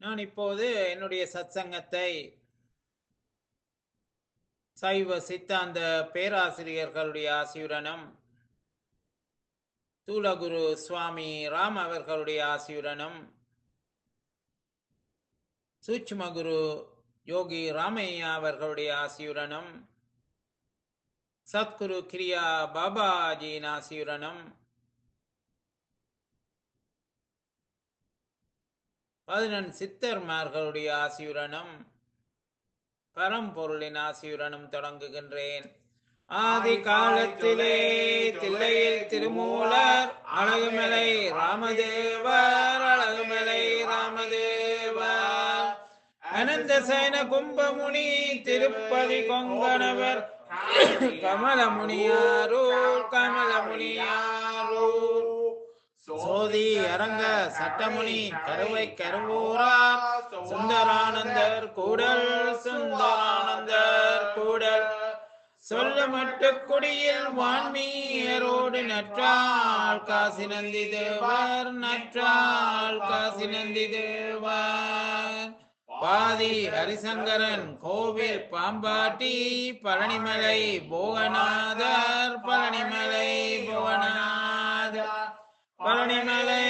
நான் இப்போது என்னுடைய சத்சங்கத்தை சைவ சித்தாந்த பேராசிரியர்களுடைய ஆசியுடனும் தூலகுரு சுவாமி ராம் அவர்களுடைய ஆசியுடனும் சூட்சுமகுரு யோகி ராமையா அவர்களுடைய ஆசியுடனும் சத்குரு கிரியா பாபாஜியின் ஆசியுடனும் 11 சித்தர்மார்களுடைய ஆசியுடனும் பரம்பொருளின் ஆசியுடனும் தொடங்குகின்றேன். ஆதி காலத்திலே தில்லையில் திருமூலர் அழகுமலை ராமதேவர் அழகுமலை ராமதேவர் அனந்த சயன கும்பமுனி திருப்பதி கொங்கணவர் கமலமுனியாரூர் கமலமுனியாரூர் சோதி அரங்க சட்டமுனி கருவை கருவூரார் சுந்தரானந்தர் கூடல் சுந்தரானந்தர் கூடல் சொல்லமட்டு குடியில் வான்மீரோடு நற்றாள் காசி நந்தி தேவர் நற்றாள் காசி நந்தி தேவர் பாதி ஹரிசங்கரன் கோவில் பாம்பாட்டி பழனிமலை போகநாதர் பழனிமலை புவனாதர் பழனிமலை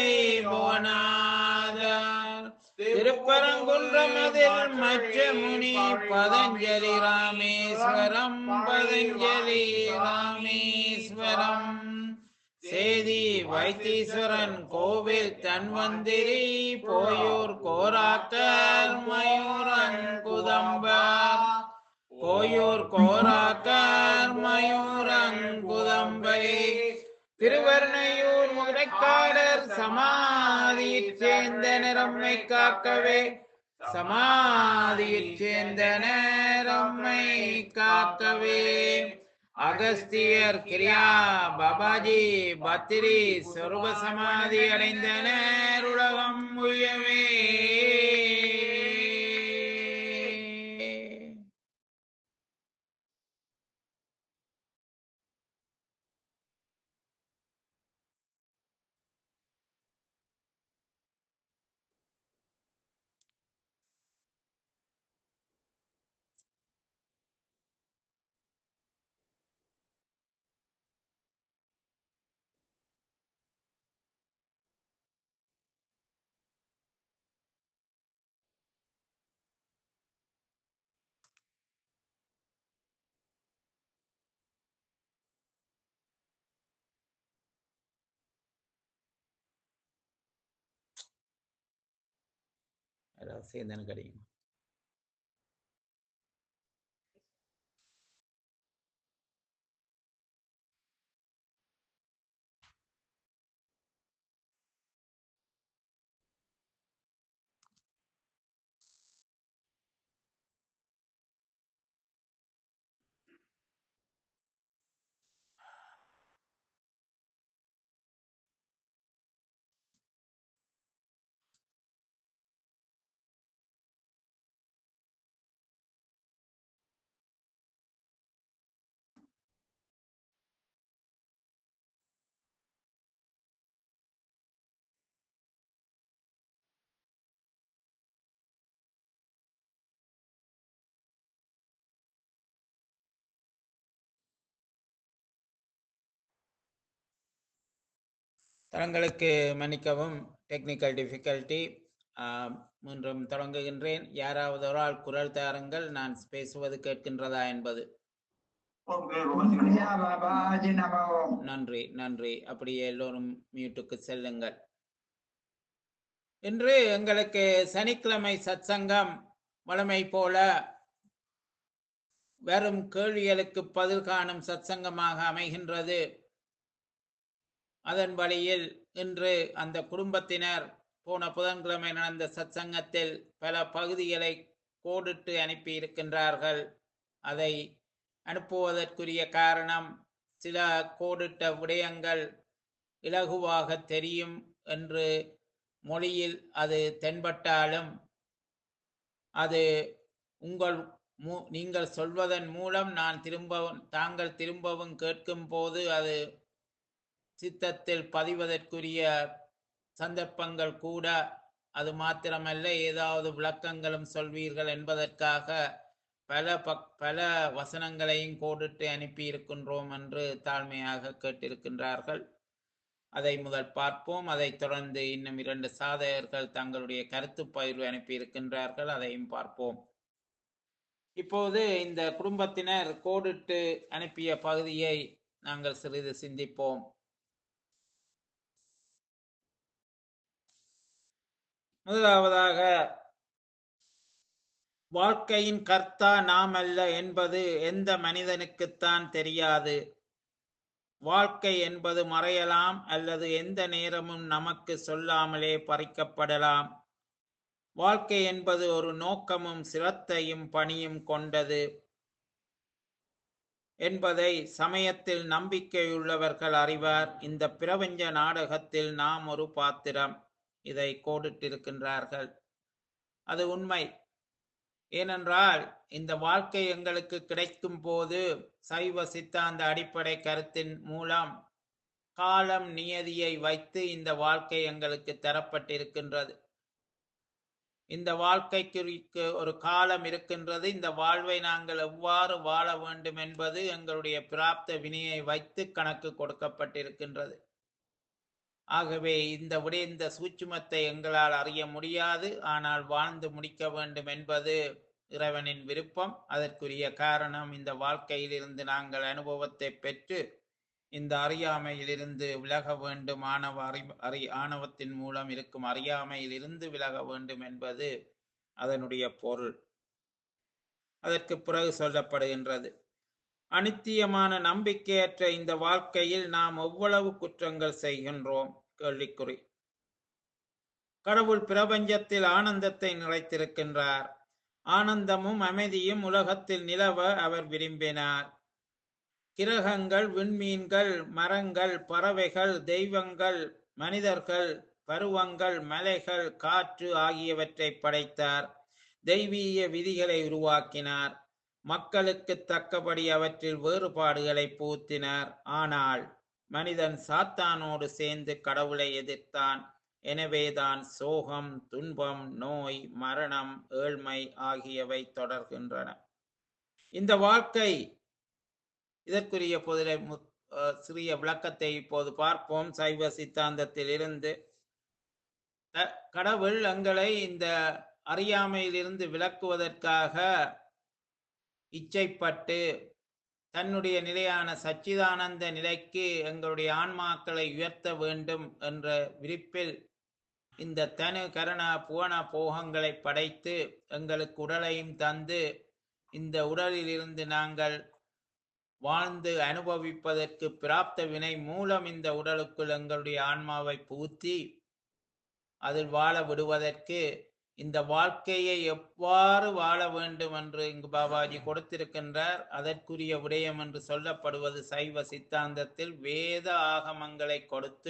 புவனாதர் திருப்பரங்குன்றமதில் மற்ற முனி பதஞ்சலி ராமேஸ்வரம் பதஞ்சலி ராமேஸ்வரம் சேதி வைத்தீஸ்வரன் கோவில் தன்வந்திரி போயூர் கோராக்கர் மயூரன் குதம்பர் போயூர் கோராக்கர் மயூரன் குதம்பை திருவர்ணையூர் முறைக்காடர் சமாதியைச் சேர்ந்த நிறம்மை காக்கவே சமாதியைச் சேர்ந்த நேரம்மை காக்கவே அகஸ்தியர் கிரியா பாபாஜி பத்திரி சொருப சமாதி அடைந்தனர் உலகம் உயவே. சேர்ந்தன கிடைக்கும். தங்களுக்கு மன்னிக்கவும், டெக்னிக்கல் டிஃபிகல்ட்டி. மீண்டும் தொடங்குகின்றேன். யாராவது ஒரு ஆள் குரல் தாருங்கள், நான் பேசுவது கேட்கின்றதா என்பது. நன்றி நன்றி. அப்படியே எல்லோரும் மியூட்டுக்கு செல்லுங்கள். இன்று எங்களுக்கு சனிக்கிழமை சத்சங்கம் வழமை போல வெறும் கேள்விகளுக்கு பதில் காணும் சத்சங்கமாக அமைகின்றது. அதன் வழியில் இன்று அந்த குடும்பத்தினர் போன புதன்கிழமை நடந்த சத்சங்கத்தில் பல பகுதிகளை கோடிட்டு அனுப்பி இருக்கின்றார்கள். அதை அனுப்புவதற்குரிய காரணம், சில கோடிட்ட விடயங்கள் இலகுவாக தெரியும் என்று மொழியில் அது தென்பட்டாலும் அது நீங்கள் சொல்வதன் மூலம் தாங்கள் திரும்பவும் கேட்கும் போது அது சித்தத்தில் பதிவதற்குரிய சந்தர்ப்பங்கள் கூட அது மாத்திரமல்ல, ஏதாவது விளக்கங்களும் சொல்வீர்கள் என்பதற்காக பல வசனங்களையும் கோடிட்டு அனுப்பி இருக்கின்றோம் என்று தாழ்மையாக கேட்டிருக்கின்றார்கள். அதை முதல் பார்ப்போம். அதைத் தொடர்ந்து இன்னும் 2 சாதகர்கள் தங்களுடைய கருத்து பகிர்வு அனுப்பியிருக்கின்றார்கள், அதையும் பார்ப்போம். இப்போது இந்த குடும்பத்தினர் கோடிட்டு அனுப்பிய பகுதியை நாங்கள் சிறிது சிந்திப்போம். முதலாவதாக, வாழ்க்கையின் கர்த்தா நாம் அல்ல என்பது எந்த மனிதனுக்குத்தான் தெரியாது. வாழ்க்கை என்பது மறையலாம் அல்லது எந்த நேரமும் நமக்கு சொல்லாமலே பறிக்கப்படலாம். வாழ்க்கை என்பது ஒரு நோக்கமும் சிரத்தையும் பணியும் கொண்டது என்பதை சமயத்தில் நம்பிக்கையுள்ளவர்கள் அறிவார். இந்த பிரபஞ்ச நாடகத்தில் நாம் ஒரு பாத்திரம். இதை கோடிட்டிருக்கின்றார்கள். அது உண்மை. ஏனென்றால் இந்த வாழ்க்கை எங்களுக்கு கிடைக்கும் போது சைவ சித்தாந்த அடிப்படை கருத்தின் மூலம் காலம் நியதியை வைத்து இந்த வாழ்க்கை எங்களுக்கு தரப்பட்டிருக்கின்றது. இந்த வாழ்க்கைக்கு ஒரு காலம் இருக்கின்றது. இந்த வாழ்வை நாங்கள் எவ்வாறு வாழ வேண்டும் என்பது எங்களுடைய பிராப்த வினையை வைத்து கணக்கு கொடுக்கப்பட்டிருக்கின்றது. ஆகவே இந்த சூட்சுமத்தை எங்களால் அறிய முடியாது. ஆனால் வாழ்ந்து முடிக்க வேண்டும் என்பது இறைவனின் விருப்பம். அதற்குரிய காரணம், இந்த வாழ்க்கையிலிருந்து நாங்கள் அனுபவத்தை பெற்று இந்த அறியாமையிலிருந்து விலக வேண்டும். ஆணவத்தின் மூலம் இருக்கும் அறியாமையிலிருந்து விலக வேண்டும் என்பது அதனுடைய பொருள். அதற்கு பிறகு சொல்லப்படுகின்றது, அனித்தியமான நம்பிக்கையற்ற இந்த வாழ்க்கையில் நாம் எவ்வளவு குற்றங்கள் செய்கின்றோம்? கேள்விக்குறி. கடவுள் பிரபஞ்சத்தில் ஆனந்தத்தை நிறைத்திருக்கின்றார். ஆனந்தமும் அமைதியும் உலகத்தில் நிலவ அவர் விரும்பினார். கிரகங்கள், விண்மீன்கள், மரங்கள், பறவைகள், தெய்வங்கள், மனிதர்கள், பருவங்கள், மலைகள், காற்று ஆகியவற்றை படைத்தார். தெய்வீக விதிகளை உருவாக்கினார். மக்களுக்கு தக்கபடி அவற்றில் வேறுபாடுகளை புகுத்தினார். ஆனால் மனிதன் சாத்தானோடு சேர்ந்து கடவுளை எதிர்த்தான். எனவேதான் சோகம், துன்பம், நோய், மரணம், ஏழ்மை ஆகியவை தொடர்கின்றன. இந்த வாழ்க்கை, இதற்குரிய சிறிய விளக்கத்தை இப்போது பார்ப்போம். சைவ சித்தாந்தத்தில் இருந்து கடவுள் எங்களை இந்த அறியாமையிலிருந்து விலக்குவதற்காக இச்சைப்பட்டு தன்னுடைய நிலையான சச்சிதானந்த நிலைக்கு எங்களுடைய ஆன்மாக்களை உயர்த்த வேண்டும் என்ற விருப்பில் இந்த தனு கரண புவன போகங்களை படைத்து எங்களுக்கு உடலையும் தந்து இந்த உடலில் இருந்து நாங்கள் வாழ்ந்து அனுபவிப்பதற்கு பிராப்த வினை மூலம் இந்த உடலுக்குள் எங்களுடைய ஆன்மாவை புகுத்தி அதில் வாழ விடுவதற்கு இந்த வாழ்க்கையை எவ்வாறு வாழ வேண்டும் என்று இங்கு பாபாஜி கொடுத்திருக்கின்றார். அதற்குரிய விடயம் என்று சொல்லப்படுவது சைவ சித்தாந்தத்தில் வேத ஆகமங்களை கொடுத்து,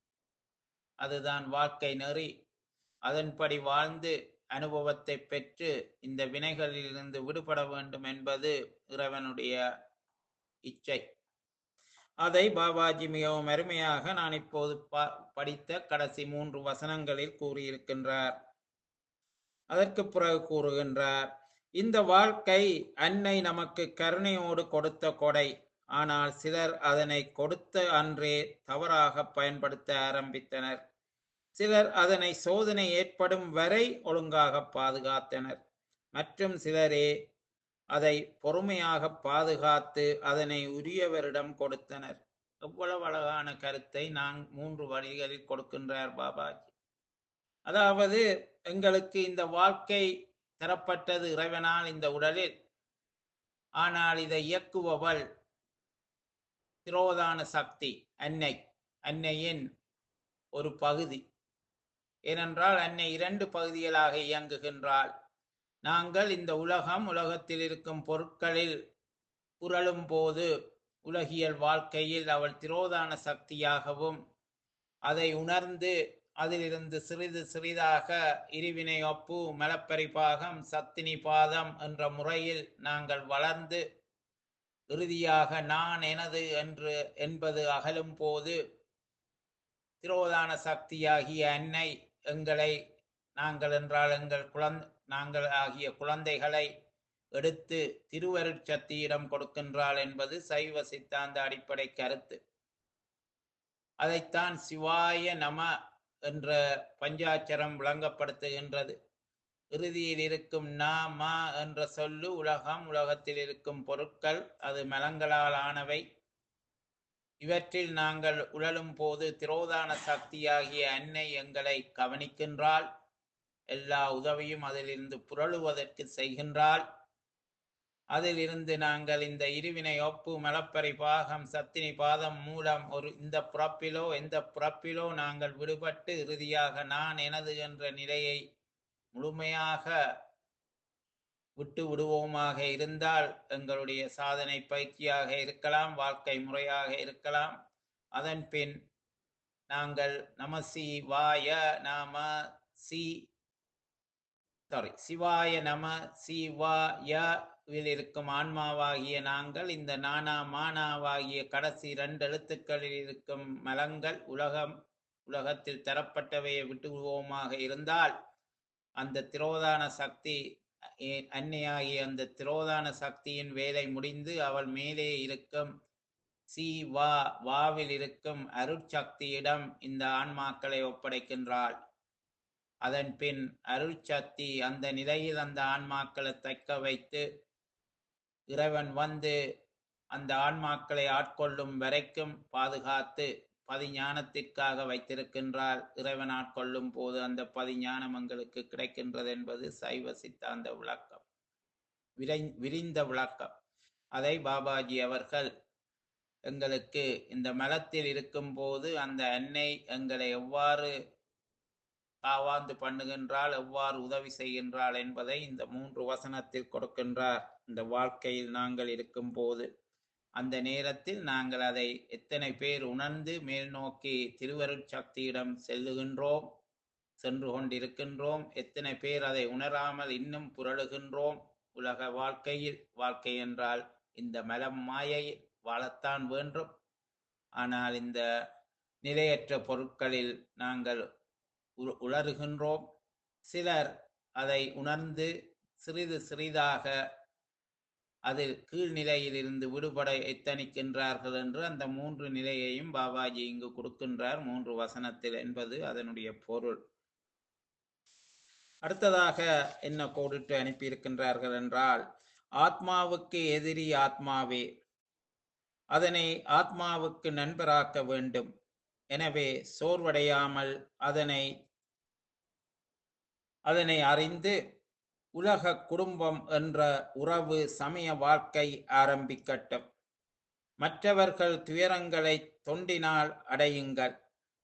அதுதான் வாழ்க்கை நெறி. அதன்படி வாழ்ந்து அனுபவத்தை பெற்று இந்த வினைகளிலிருந்து விடுபட வேண்டும் என்பது இறைவனுடைய இச்சை. அதை பாபாஜி மிகவும் அருமையாக நான் இப்போது படித்த கடைசி 3 வசனங்களில் கூறியிருக்கின்றார். அதற்கு பிறகு கூறுகின்றார், இந்த வாழ்க்கை அன்னை நமக்கு கருணையோடு கொடுத்த கொடை. ஆனால் சிலர் அதனை கொடுத்த அன்றே தவறாக பயன்படுத்த ஆரம்பித்தனர். சிலர் அதனை சோதனை ஏற்படும் வரை ஒழுங்காக பாதுகாத்தனர். மற்றும் சிலரே அதை பொறுமையாக பாதுகாத்து அதனை உரியவரிடம் கொடுத்தனர். எவ்வளவு அழகான கருத்தை 3 வழிகளில் கொடுக்கின்றார் பாபாஜி. அதாவது எங்களுக்கு இந்த வாழ்க்கை தரப்பட்டது இறைவனால் இந்த உடலில். ஆனால் இதை இயக்குபவள் திரோதான சக்தி, அன்னையின் ஒரு பகுதி. ஏனென்றால் அன்னை 2 பகுதிகளாக இயங்குகின்றாள். நாங்கள் இந்த உலகத்தில் இருக்கும் பொருட்களில் புரளும் போது உலகியல் வாழ்க்கையில் அவள் திரோதான சக்தியாகவும், அதை உணர்ந்து அதிலிருந்து சிறிது சிறிதாக இருவினை ஒப்பு, மலப்பரிபாகம், சத்தினி பாதம் என்ற முறையில் நாங்கள் வளர்ந்து இறுதியாக நான் எனது என்பது அகலும் போது திரோதான சக்தியாகிய அன்னை எங்களை நாங்கள் என்றால் நாங்கள் ஆகிய குழந்தைகளை எடுத்து திருவருட்சத்தியிடம் கொடுக்கின்றாள் என்பது சைவ சித்தாந்த அடிப்படை கருத்து. அதைத்தான் சிவாய நம என்ற பஞ்சாட்சரம் விளங்கப்படுத்துகின்றது. இறுதியில் இருக்கும் நா மா என்ற சொல்லு உலகம், உலகத்தில் இருக்கும் பொருட்கள், அது மலங்களால் ஆனவை. இவற்றில் நாங்கள் உழலும் போது திரோதான சக்தியாகிய அன்னை எங்களை கவனிக்கின்றாள். எல்லா உதவியும் அதிலிருந்து புரளுவதற்கு செய்கின்றாள். அதிலிருந்து நாங்கள் இந்த இருவினை ஒப்பு மலப்பரி பாகம் சத்தினி பாதம் மூலம் இந்த புறப்பிலோ எந்த புறப்பிலோ நாங்கள் விடுபட்டு இறுதியாக நான் எனது என்ற நிலையை முழுமையாக விட்டு விடுவோமாக இருந்தால் எங்களுடைய சாதனை பயிற்சியாக இருக்கலாம், வாழ்க்கை முறையாக இருக்கலாம். அதன் பின் நாங்கள் சிவாய நம சிவாயில் இருக்கும் ஆன்மாவாகிய நாங்கள் இந்த நானா மானாவாகிய கடைசி 2 எழுத்துக்களில் இருக்கும் மலங்கள் உலகத்தில் தரப்பட்டவையை விட்டு விடுவோமாக இருந்தால் அந்த திரோதான சக்தி அன்னையாகிய அந்த திரோதான சக்தியின் வேலை முடிந்து அவள் மேலே இருக்கும் வாவில் இருக்கும் அருட்சக்தியிடம் இந்த ஆன்மாக்களை ஒப்படைக்கின்றாள். அதன் பின் அருட்சக்தி அந்த நிலையில் அந்த ஆன்மாக்களை தக்க வைத்து இறைவன் வந்து அந்த ஆன்மாக்களை ஆட்கொள்ளும் வரைக்கும் பாதுகாத்து பதிஞானத்திற்காக வைத்திருக்கின்றால். இறைவன் ஆட்கொள்ளும் போது அந்த பதிஞானம் எங்களுக்கு கிடைக்கின்றது என்பது சைவ சித்தாந்த விளக்கம், விரிந்த விளக்கம். அதை பாபாஜி அவர்கள் எங்களுக்கு இந்த மலத்தில் இருக்கும் போது அந்த அன்னை எங்களை எவ்வாறு காவாந்து பண்ணுகின்றாள், எவ்வாறு உதவி செய்கின்றாள் என்பதை இந்த 3 வசனத்தில் கொடுக்கின்றார். இந்த வாழ்க்கையில் நாங்கள் இருக்கும் போது அந்த நேரத்தில் நாங்கள் அதை எத்தனை பேர் உணர்ந்து மேல் நோக்கி திருவருட்சக்தியிடம் சென்று கொண்டிருக்கின்றோம், எத்தனை பேர் அதை உணராமல் இன்னும் புரளுகின்றோம். உலக வாழ்க்கை என்றால் இந்த மலம் மாயை வாழத்தான் வேண்டும். ஆனால் இந்த நிலையற்ற பொருட்களில் நாங்கள் உளறுகின்றோம். சிலர் அதை உணர்ந்து சிறிது சிறிதாக அதில் கீழ்நிலையில் இருந்து விடுபட எத்தனிக்கின்றார்கள் என்று அந்த 3 நிலையையும் பாபாஜி இங்கு கொடுக்கின்றார் 3 வசனத்தில் என்பது அதனுடைய பொருள். அடுத்ததாக என்ன கோடிட்டு அனுப்பியிருக்கின்றார்கள் என்றால், ஆத்மாவுக்கு எதிரி ஆத்மாவே, அதனை ஆத்மாவுக்கு நண்பராக்க வேண்டும். எனவே சோர்வடையாமல் அதனை அறிந்து உலக குடும்பம் என்ற உறவு சமய வாழ்க்கை ஆரம்பிக்கட்டும். மற்றவர்கள் துயரங்களை தொண்டினால் அடையுங்கள்.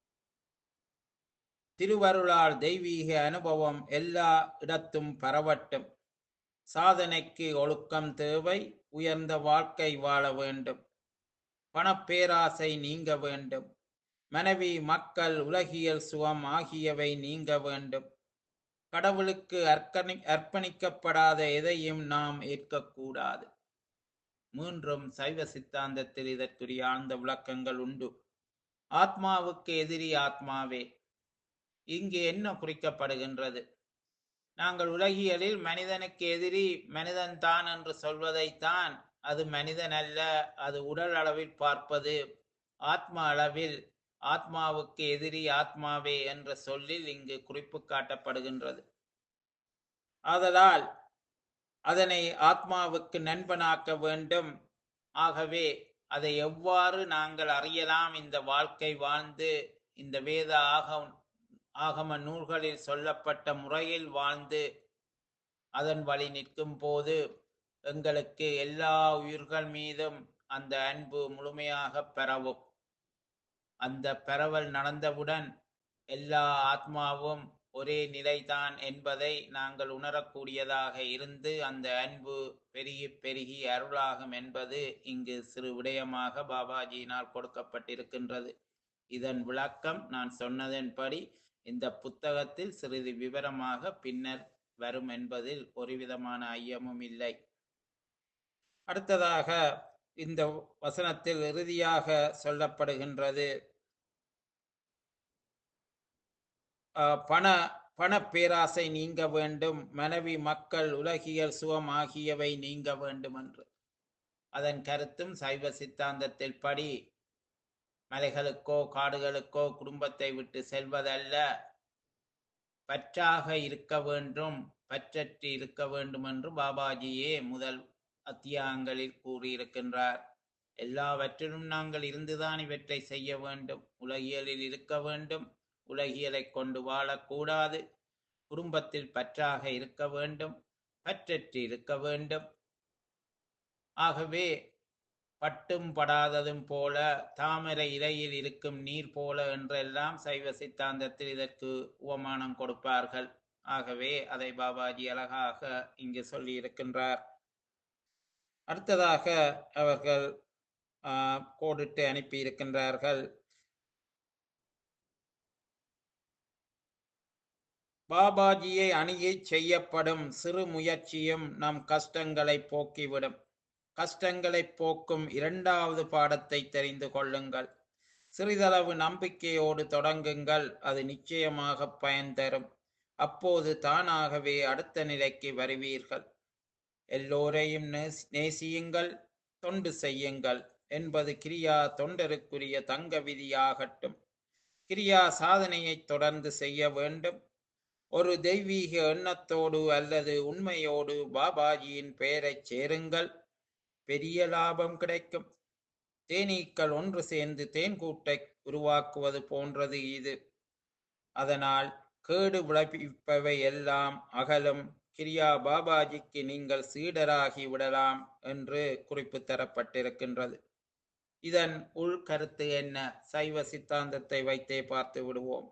திருவருளால் தெய்வீக அனுபவம் எல்லா இடத்தும் பரவட்டும். சாதனைக்கு ஒழுக்கம் தேவை. உயர்ந்த வாழ்க்கை வாழ வேண்டும். பணப்பேராசை நீங்க வேண்டும். மனைவி, மக்கள், உலகியல் சுகம் ஆகியவை நீங்க வேண்டும். கடவுளுக்கு அர்ப்பணிக்கப்படாத எதையும் நாம் ஏற்கக்கூடாது. மீண்டும் சைவ சித்தாந்தத்தில் இதற்குரிய ஆழ்ந்த விளக்கங்கள் உண்டு. ஆத்மாவுக்கு எதிரி ஆத்மாவே. இங்கு என்ன குறிக்கப்படுகின்றது? நாங்கள் உலகியலில் மனிதனுக்கு எதிரி மனிதன் தான் என்று சொல்வதைத்தான், அது மனிதன் அல்ல, அது உடல் அளவில் பார்ப்பது. ஆத்மா அளவில் ஆத்மாவுக்கு எதிரி ஆத்மாவே என்ற சொல்லில் இங்கு குறிப்பு காட்டப்படுகின்றது. ஆதலால் அதனை ஆத்மாவுக்கு நண்பனாக்க வேண்டும். ஆகவே அதை எவ்வாறு நாங்கள் அறியலாம்? இந்த வாழ்க்கை வாழ்ந்து இந்த வேத ஆகம நூல்களில் சொல்லப்பட்ட முறையில் வாழ்ந்து அதன் வழி நிற்கும் போது எங்களுக்கு எல்லா உயிர்கள் மீதும் அந்த அன்பு முழுமையாக பெறவும். அந்த பரவல் நடந்தவுடன் எல்லா ஆத்மாவும் ஒரே நிலைதான் என்பதை நாங்கள் உணரக்கூடியதாக இருந்து அந்த அன்பு பெருகி பெருகி அருளாகும் என்பது இங்கு சிறு விடயமாக பாபாஜியினால் கொடுக்கப்பட்டிருக்கின்றது. இதன் விளக்கம் நான் சொன்னதன்படி இந்த புத்தகத்தில் சிறிது விவரமாக பின்னர் வரும் என்பதில் ஒருவிதமான ஐயமும் இல்லை. அடுத்ததாக இந்த வசனத்தில் இறுதியாக சொல்லப்படுகின்றது, பண பணப்பேராசை நீங்க வேண்டும், மனைவி மக்கள் உலகியல் சுகம் ஆகியவை நீங்க வேண்டும் என்று. அதன் கருத்தும் சைவ சித்தாந்தத்தில் படி மலைகளுக்கோ காடுகளுக்கோ குடும்பத்தை விட்டு செல்வதல்ல, பற்றாக இருக்க வேண்டும், பற்றற்று இருக்க வேண்டும் என்று பாபாஜியே முதல் அத்தியாயங்களில் கூறியிருக்கின்றார். எல்லாவற்றிலும் நாங்கள் இருந்துதான் இவற்றை செய்ய வேண்டும். உலகியலில் இருக்க வேண்டும், உலகியலை கொண்டு வாழக்கூடாது, குடும்பத்தில் பற்றாக இருக்க வேண்டும், பற்றற்று இருக்க வேண்டும். ஆகவே பட்டும் படாததும் போல, தாமரை இலையில் இருக்கும் நீர் போல என்றெல்லாம் சைவ சித்தாந்தத்தில் இதற்கு உவமானம் கொடுப்பார்கள். ஆகவே அதை பாபாஜி அழகாக இங்கு சொல்லி இருக்கின்றார். அடுத்ததாக அவர்கள் கோடிட்டு அனுப்பி இருக்கின்றார்கள். பாபாஜியை அணுகி செய்யப்படும் சிறு முயற்சியும் நம் கஷ்டங்களை போக்கிவிடும். கஷ்டங்களை போக்கும் இரண்டாவது பாடத்தை தெரிந்து கொள்ளுங்கள். சிறிதளவு நம்பிக்கையோடு தொடங்குங்கள், அது நிச்சயமாக பயன் தரும். அப்போது தானாகவே அடுத்த நிலைக்கு வருவீர்கள். எல்லோரையும் நேசியுங்கள், தொண்டு செய்யுங்கள் என்பது கிரியா தொண்டருக்குரிய தங்க விதியாகட்டும். கிரியா சாதனையை தொடர்ந்து செய்ய வேண்டும். ஒரு தெய்வீக எண்ணத்தோடு அல்லது உண்மையோடு பாபாஜியின் பெயரைச் சேருங்கள், பெரிய லாபம் கிடைக்கும். தேனீக்கள் ஒன்று சேர்ந்து தேன்கூட்டை உருவாக்குவது போன்றது இது. அதனால் கேடு விளைவிப்பவை எல்லாம் அகலும். கிரியா பாபாஜிக்கு நீங்கள் சீடராகி விடலாம் என்று குறிப்பு தரப்பட்டிருக்கின்றது. இதன் உள் கருத்து என்ன? சைவ சித்தாந்தத்தை வைத்தே பார்த்து விடுவோம்.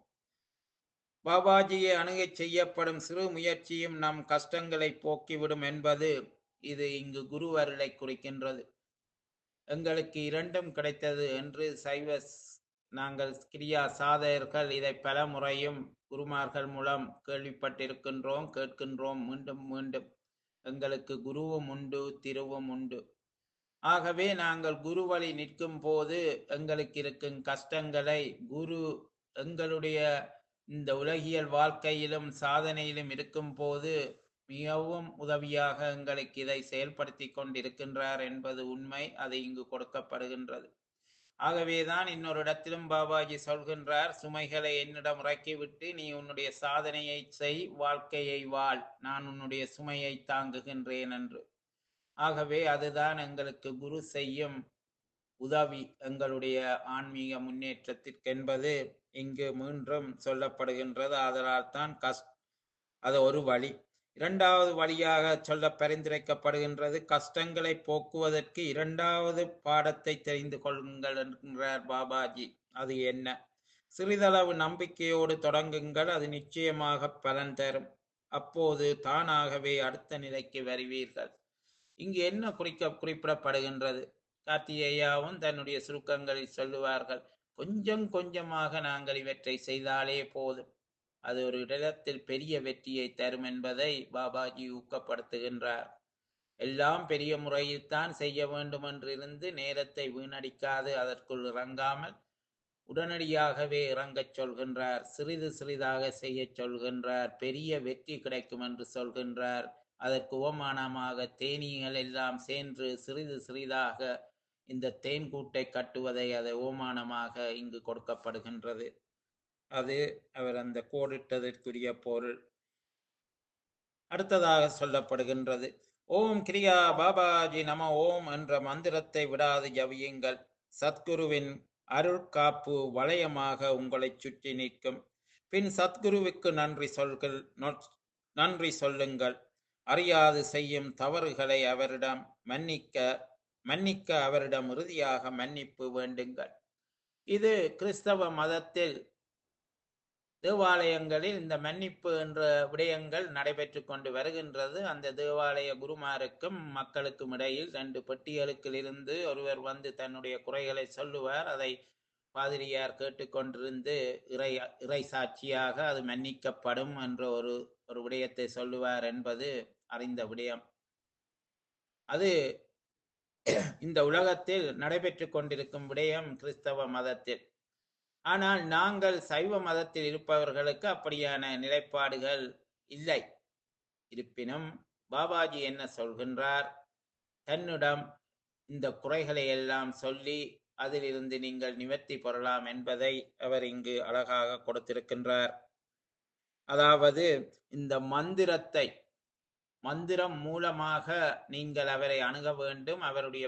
பாபாஜியை அணுகச் செய்யப்படும் சிறு முயற்சியும் நம் கஷ்டங்களை போக்கிவிடும் என்பது இது இங்கு குருவருளை குறிக்கின்றது. எங்களுக்கு இரண்டும் கிடைத்தது என்று நாங்கள் கிரியா சாதகர்கள் இதை பல முறையும் குருமார்கள் மூலம் கேள்விப்பட்டிருக்கின்றோம், கேட்கின்றோம் மீண்டும் மீண்டும். எங்களுக்கு குருவும் உண்டு, திருவும் உண்டு. ஆகவே நாங்கள் குரு வழி நிற்கும் போது எங்களுக்கு இருக்கும் கஷ்டங்களை குரு எங்களுடைய இந்த உலகியல் வாழ்க்கையிலும் சாதனையிலும் இருக்கும் போது மிகவும் உதவியாக எங்களுக்கு இதை செயல்படுத்தி கொண்டிருக்கின்றார் என்பது உண்மை. அது இங்கு கொடுக்கப்படுகின்றது. ஆகவேதான் இன்னொரு இடத்திலும் பாபாஜி சொல்கின்றார், சுமைகளை என்னிடம் இறக்கிவிட்டு நீ உன்னுடைய சாதனையை செய், வாழ்க்கையை வாழ், நான் உன்னுடைய சுமையை தாங்குகின்றேன் என்று. ஆகவே அதுதான் எங்களுக்கு குரு செய்யும் உதவி எங்களுடைய ஆன்மீக முன்னேற்றத்திற்கென்பது இங்கு மீண்டும் சொல்லப்படுகின்றது. அதனால் தான் அது ஒரு வழி. இரண்டாவது வழியாக சொல்ல பரிந்துரைக்கப்படுகின்றது, கஷ்டங்களை போக்குவதற்கு இரண்டாவது பாடத்தை தெரிந்து கொள்ளுங்கள் என்கிறார் பாபாஜி. அது என்ன? சிறிதளவு நம்பிக்கையோடு தொடங்குங்கள், அது நிச்சயமாக பலன் தரும். அப்போது தானாகவே அடுத்த நிலைக்கு வருவீர்கள். இங்கு என்ன குறிப்பிடப்படுகின்றது? கார்த்திகேயாவும் தன்னுடைய சுருக்கங்களில் சொல்லுவார்கள், கொஞ்சம் கொஞ்சமாக நாங்கள் இவற்றை செய்தாலே போதும், அது ஒரு இடத்தில் பெரிய வெற்றியை தரும் என்பதை பாபாஜி ஊக்கப்படுத்துகின்றார். எல்லாம் பெரிய முறையில் தான் செய்ய வேண்டும் என்றிருந்து நேரத்தை வீணடிக்காது அதற்குள் இறங்காமல் உடனடியாகவே இறங்கச் சொல்கின்றார். சிறிது சிறிதாக செய்ய சொல்கின்றார். பெரிய வெற்றி கிடைக்கும் என்று சொல்கின்றார். அதற்கு உவமானமாக தேனீகள் எல்லாம் சென்று சிறிது சிறிதாக இந்த தேன் கூட்டை கட்டுவதை அதை உவமானமாக இங்கு கொடுக்கப்படுகின்றது. அது அவர் அந்த கோடிட்டதற்குரிய பொருள். அடுத்ததாக சொல்லப்படுகின்றது, ஓம் கிரியா பாபாஜி நம ஓம் என்ற மந்திரத்தை விடாது ஜபியுங்கள். சத்குருவின் அருள் காப்பு வளையமாக உங்களை சுற்றி நிற்கும். பின் சத்குருவுக்கு நன்றி சொல்லுங்கள். அறியாது செய்யும் தவறுகளை அவரிடம் மன்னிக்க அவரிடம் இறுதியாக மன்னிப்பு வேண்டுங்கள். இது கிறிஸ்தவ மதத்தில் தேவாலயங்களில் இந்த மன்னிப்பு என்ற விடயங்கள் நடைபெற்று கொண்டு வருகின்றது. அந்த தேவாலய குருமாருக்கும் மக்களுக்கும் இடையில் 2 பெட்டிகளுக்கில் இருந்து ஒருவர் வந்து தன்னுடைய குறைகளை சொல்லுவார். அதை பாதிரியார் கேட்டுக்கொண்டிருந்து இறை சாட்சியாக அது மன்னிக்கப்படும் என்ற ஒரு விடயத்தை சொல்லுவார் என்பது அறிந்த விடயம். அது இந்த உலகத்தில் நடைபெற்று கொண்டிருக்கும் விடயம் கிறிஸ்தவ மதத்தில். ஆனால் நாங்கள் சைவ மதத்தில் இருப்பவர்களுக்கு அப்படியான நிலைப்பாடுகள் இல்லை. இருப்பினும் பாபாஜி என்ன சொல்கின்றார், தன்னிடம் இந்த குறைகளை எல்லாம் சொல்லி அதிலிருந்து நீங்கள் நிவர்த்தி பெறலாம் என்பதை அவர் இங்கு அழகாக கொடுத்திருக்கின்றார். அதாவது இந்த மந்திரம் மூலமாக நீங்கள் அவரை அணுக வேண்டும். அவருடைய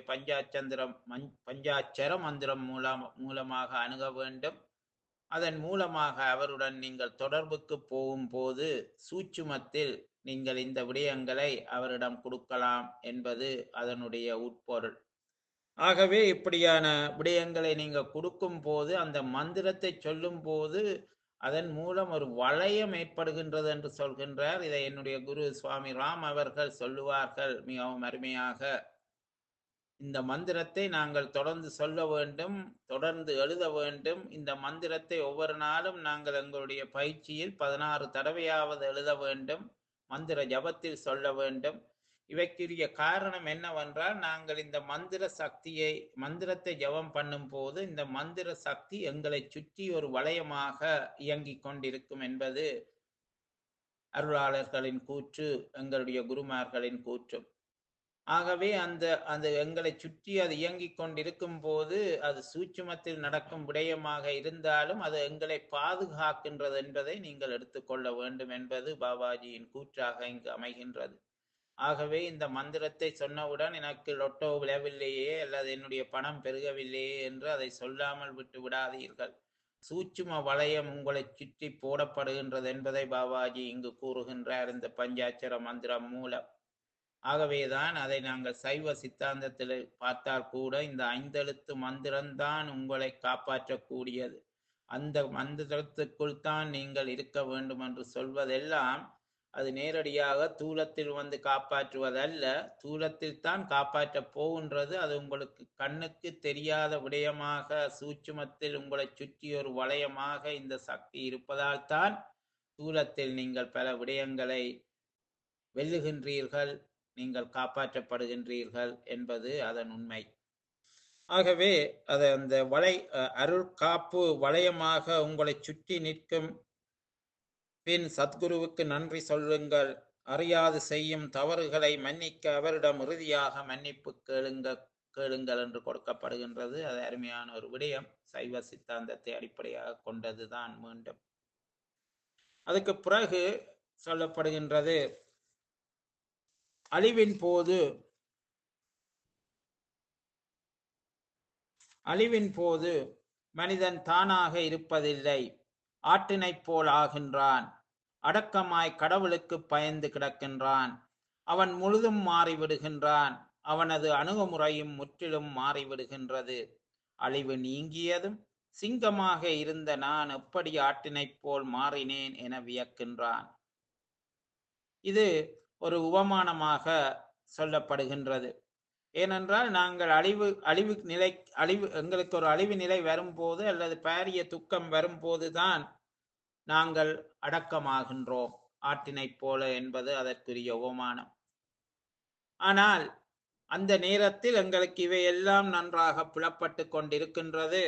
பஞ்சாட்சர மந்திரம் மூலமாக அணுக வேண்டும். அதன் மூலமாக அவருடன் நீங்கள் தொடர்புக்கு போகும்போது சூட்சுமத்தில் நீங்கள் இந்த விடயங்களை அவரிடம் கொடுக்கலாம் என்பது அதனுடைய உட்பொருள். ஆகவே இப்படியான விடயங்களை நீங்க கொடுக்கும் போது, அந்த மந்திரத்தை சொல்லும் போது அதன் மூலம் ஒரு வளையம் ஏற்படுகின்றது என்று சொல்கின்றார். இதை என்னுடைய குரு சுவாமி ராம் அவர்கள் சொல்லுவார்கள் மிகவும் அருமையாக. இந்த மந்திரத்தை நாங்கள் தொடர்ந்து சொல்ல வேண்டும், தொடர்ந்து எழுத வேண்டும். இந்த மந்திரத்தை ஒவ்வொரு நாளும் நாங்கள் எங்களுடைய பயிற்சியில் 16 தடவையாவது எழுத வேண்டும். மந்திர ஜபத்தில் சொல்ல வேண்டும். இவைக்குரிய காரணம் என்னவென்றால், நாங்கள் இந்த மந்திரத்தை ஜபம் பண்ணும் போது இந்த மந்திர சக்தி எங்களை சுற்றி ஒரு வளையமாக இயங்கிக் கொண்டிருக்கும் என்பது அருளாளர்களின் கூற்று, எங்களுடைய குருமார்களின் கூற்று. ஆகவே அந்த எங்களை சுற்றி அது இயங்கிக் கொண்டிருக்கும் போது அது சூட்சுமத்தில் நடக்கும் விடயமாக இருந்தாலும் அது எங்களை பாதுகாக்கின்றது என்பதை நீங்கள் எடுத்துக்கொள்ள வேண்டும் என்பது பாபாஜியின் கூற்றாக இங்கு அமைகின்றது. ஆகவே இந்த மந்திரத்தை சொன்னவுடன் எனக்கு லொட்டோ விழவில்லையே அல்லது என்னுடைய பணம் பெருகவில்லையே என்று அதை சொல்லாமல் விட்டு விடாதீர்கள். சூட்சும வளையம் உங்களை சுற்றி போடப்படுகின்றது என்பதை பாபாஜி இங்கு கூறுகின்றார் இந்த பஞ்சாட்சர மந்திரம் மூலம். ஆகவேதான் அதை நாங்கள் சைவ சித்தாந்தத்தில் பார்த்தால் கூட இந்த 5 எழுத்து மந்திரம்தான் உங்களை காப்பாற்றக்கூடியது. அந்த மந்திரத்துக்குள் தான் நீங்கள் இருக்க வேண்டும் என்று சொல்வதெல்லாம் அது நேரடியாக தூலத்தில் வந்து காப்பாற்றுவதல்ல, தூலத்தில் தான் காப்பாற்றப் போகின்றது. அது உங்களுக்கு கண்ணுக்கு தெரியாத விடயமாக சூட்சுமத்தில் உங்களை சுற்றி ஒரு வளையமாக இந்த சக்தி இருப்பதால் தான் தூலத்தில் நீங்கள் பல விடயங்களை வெல்லுகின்றீர்கள், நீங்கள் காப்பாற்றப்படுகின்றீர்கள் என்பது அதன் உண்மை. ஆகவே அது அந்த அருள் காப்பு வளையமாக உங்களை சுற்றி நிற்கும். பின் சத்குருவுக்கு நன்றி சொல்லுங்கள். அறியாது செய்யும் தவறுகளை மன்னிக்க அவரிடம் இறுதியாக மன்னிப்பு கேளுங்கள் என்று கொடுக்கப்படுகின்றது. அது அருமையான ஒரு விடயம். சைவ சித்தாந்தத்தை அடிப்படையாக கொண்டதுதான். மீண்டும் அதுக்கு பிறகு சொல்லப்படுகின்றது, அழிவின் போது மனிதன் தானாக இருப்பதில்லை, ஆட்டினைப் போல் ஆகின்றான். அடக்கமாய் கடவுளுக்கு பயந்து கிடக்கின்றான். அவன் முழுதும் மாறிவிடுகின்றான். அவனது அணுகுமுறையும் முற்றிலும் மாறிவிடுகின்றது. அழிவு நீங்கியதும் சிங்கமாக இருந்த நான் எப்படி ஆட்டினைப் போல் மாறினேன் என வியக்கின்றான். இது ஒரு உவமானமாக சொல்லப்படுகின்றது. ஏனென்றால் நாங்கள் எங்களுக்கு ஒரு அழிவு நிலை வரும்போது அல்லது பாரிய துக்கம் வரும்போதுதான் நாங்கள் அடக்கமாகின்றோம், ஆட்டினைப் போல என்பது அதற்குரிய உவமானம். ஆனால் அந்த நேரத்தில் எங்களுக்கு இவையெல்லாம் நன்றாக புலப்பட்டு கொண்டிருக்கின்றது.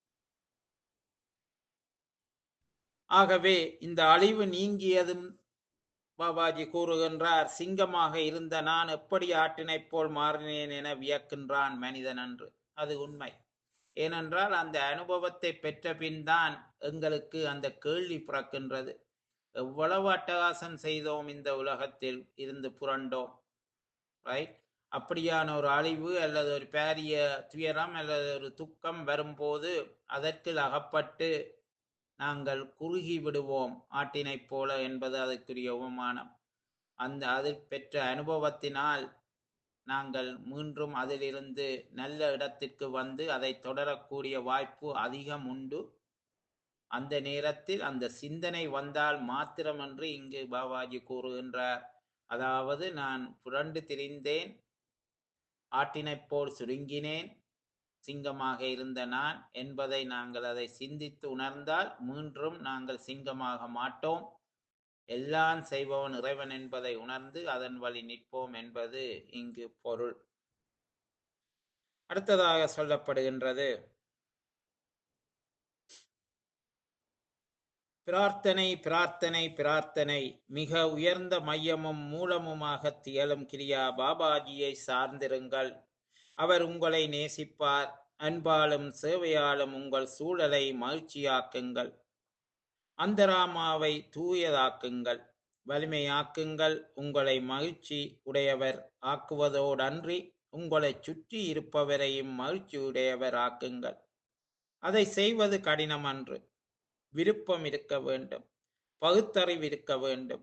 ஆகவே இந்த அழிவு நீங்கியதும் பாபாஜி கூறுகின்றார், சிங்கமாக இருந்த நான் எப்படி ஆட்டினைப் போல் மாறினேன் என வியக்கின்றான் மனிதன் என்று. அது உண்மை. ஏனென்றால் அந்த அனுபவத்தை பெற்ற பின் தான் எங்களுக்கு அந்த கேள்வி பிறக்கின்றது. எவ்வளவு அட்டகாசம் செய்தோம், இந்த உலகத்தில் இருந்து புரண்டோம், ரைட்? அப்படியான ஒரு அழிவு அல்லது ஒரு பாரிய துயரம் அல்லது ஒரு துக்கம் வரும்போது அதற்கு அகப்பட்டு நாங்கள் குறுகி விடுவோம், ஆட்டினைப் போல என்பது அதற்குரிய உவமானம். அதில் பெற்ற அனுபவத்தினால் நாங்கள் மீண்டும் அதிலிருந்து நல்ல இடத்திற்கு வந்து அதை தொடரக்கூடிய வாய்ப்பு அதிகம் உண்டு. அந்த நேரத்தில் அந்த சிந்தனை வந்தால் மாத்திரமன்று இங்கு பாபாஜி கூறுகின்றார், அதாவது நான் புரண்டு திரிந்தேன், ஆட்டினைப் போல் சுருங்கினேன், சிங்கமாக இருந்த நான் என்பதை நாங்கள் அதை சிந்தித்து உணர்ந்தால் மீண்டும் நாங்கள் சிங்கமாக மாட்டோம். எல்லாம் செய்பவன் இறைவன் என்பதை உணர்ந்து அதன் வழி நிற்போம் என்பது இங்கு பொருள். அடுத்ததாக சொல்லப்படுகின்றது, பிரார்த்தனை பிரார்த்தனை பிரார்த்தனை மிக உயர்ந்த மையமும் மூலமுமாக திகழும் கிரியா பாபாஜியை சார்ந்திருங்கள். அவர் உங்களை நேசிப்பார். அன்பாலும் சேவையாலும் உங்கள் சூழலை மகிழ்ச்சியாக்குங்கள். அந்தராமாவை தூயதாக்குங்கள், வலிமையாக்குங்கள். உங்களை மகிழ்ச்சி உடையவர் ஆக்குவதோடன்றி உங்களை சுற்றி இருப்பவரையும் மகிழ்ச்சியுடையவர் ஆக்குங்கள். அதை செய்வது கடினம் அன்று. விருப்பம் இருக்க வேண்டும், பகுத்தறிவு இருக்க வேண்டும்,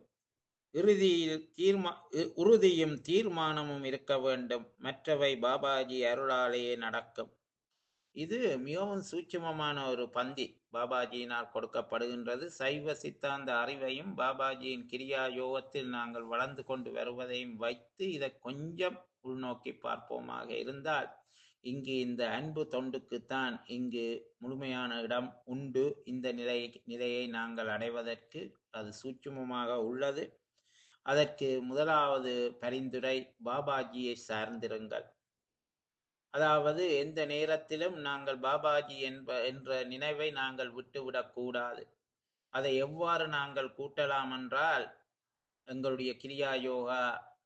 உறுதியும் தீர்மானமும் இருக்க வேண்டும். மற்றவை பாபாஜி அருளாலேயே நடக்கும். இது மிகவும் சூட்சுமமான ஒரு பந்தி பாபாஜியினால் கொடுக்கப்படுகின்றது. சைவ சித்தாந்த அறிவையும் பாபாஜியின் கிரியா யோகத்தில் நாங்கள் வளர்ந்து கொண்டு வருவதையும் வைத்து இதை கொஞ்சம் உள்நோக்கி பார்ப்போமாக இருந்தால், இங்கு இந்த அன்பு தொண்டுக்குத்தான் இங்கு முழுமையான இடம் உண்டு. இந்த நிலையை நாங்கள் அடைவதற்கு அது சூட்சுமமாக உள்ளது. அதற்கு முதலாவது பரிந்துரை பாபாஜியை சார்ந்திருங்கள். அதாவது எந்த நேரத்திலும் நாங்கள் பாபாஜி என்ற நினைவை நாங்கள் விட்டுவிடக்கூடாது. அதை எவ்வாறு நாங்கள் கூட்டலாம் என்றால், எங்களுடைய கிரியா யோகா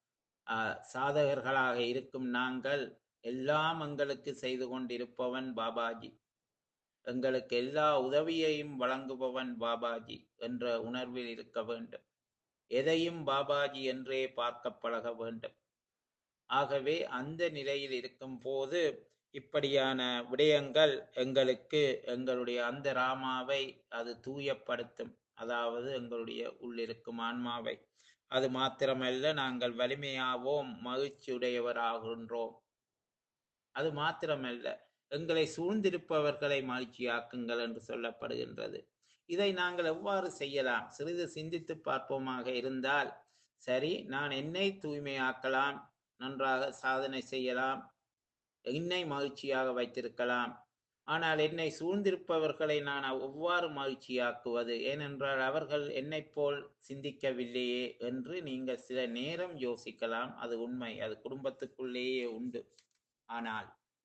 சாதகர்களாக இருக்கும் நாங்கள் எல்லாம் எங்களுக்கு செய்து கொண்டிருப்பவன் பாபாஜி, எங்களுக்கு எல்லா உதவியையும் வழங்குபவன் பாபாஜி என்ற உணர்வில் இருக்க வேண்டும். எதையும் பாபாஜி என்றே பார்க்க பழக வேண்டும். ஆகவே அந்த நிலையில் இருக்கும் போது இப்படியான விடயங்கள் எங்களுக்கு எங்களுடைய அந்த ராமாவை அது தூயப்படுத்தும். அதாவது எங்களுடைய உள்ளிருக்கும் ஆன்மாவை. அது மாத்திரமல்ல, நாங்கள் வலிமையாவோம், மகிழ்ச்சியுடையவராகின்றோம். அது மாத்திரமல்ல, எங்களை சூழ்ந்திருப்பவர்களை மகிழ்ச்சியாக்குங்கள் என்று சொல்லப்படுகின்றது. இதை நாங்கள் எவ்வாறு செய்யலாம்? சிறிது சிந்தித்து பார்ப்போமாக இருந்தால், சரி, நான் என்னை தூய்மையாக்கலாம், நன்றாக சாதனை செய்யலாம், என்னை மகிழ்ச்சியாக வைத்திருக்கலாம். ஆனால் என்னை சூழ்ந்திருப்பவர்களை நான் எவ்வாறு மகிழ்ச்சியாக்குவது? ஏனென்றால் அவர்கள் என்னை போல் சிந்திக்கவில்லையே என்று நீங்கள் சில நேரம் யோசிக்கலாம். அது உண்மை, அது குடும்பத்துக்குள்ளேயே உண்டு. ஆனால்